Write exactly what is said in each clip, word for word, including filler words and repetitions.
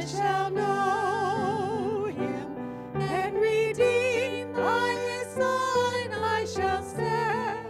shall know him, and redeemed by his Son I shall stand.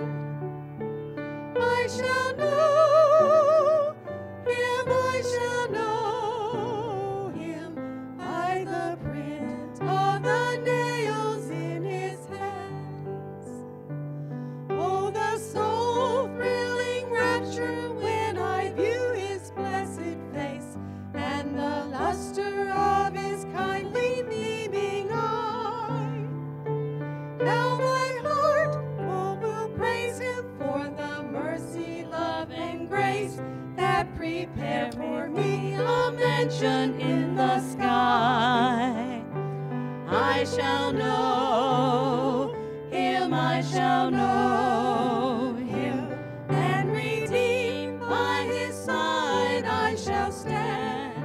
I shall know him, I shall know him, by the print of the nails in his hands. Oh, the soul-thrilling rapture when I view his blessed face, and the luster of his kindly beaming eye. How my heart oh, will praise him for the mercy, love, and grace that prepared for me a mansion in the sky. I shall know him, I shall know him, and redeemed by his side I shall stand.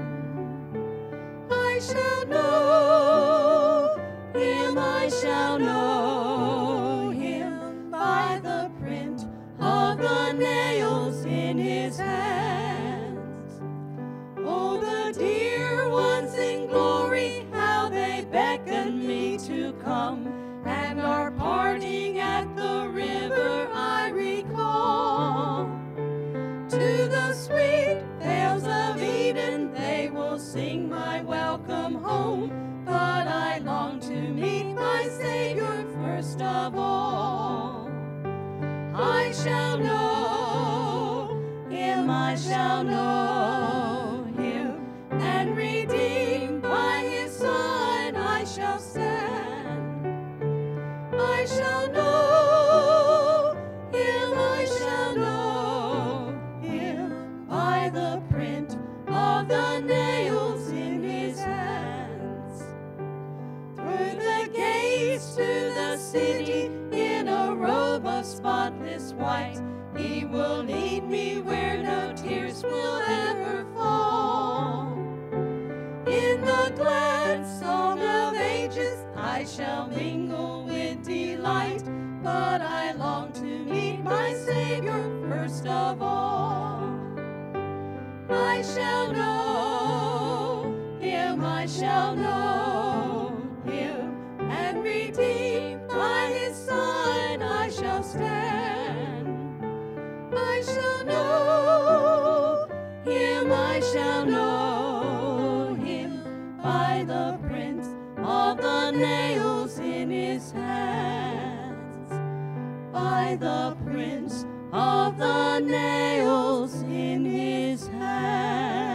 I shall know him, I shall know him, by the print of the nails in his hands. Oh, the dear ones in glory, how they beckon me to come, and our parting at the river I recall. To the sweet vales of Eden they will sing my welcome home, but I long to meet my Savior first of all. I shall know him, I shall know him, and redeemed by his Son I shall stand. I shall know him, I shall know him, by the print of the nails in his hands. Through the gates to the city in a robe of spotless white, he will lead me where no tears will ever fall. In the glad song of ages I shall mingle with delight, but I long to meet my Savior first of all. I shall know him, I shall know him, and redeemed by his Son I shall stand. I shall know him, I shall know him, by the print of the nails in his hands, by the prints of the nails in his hands.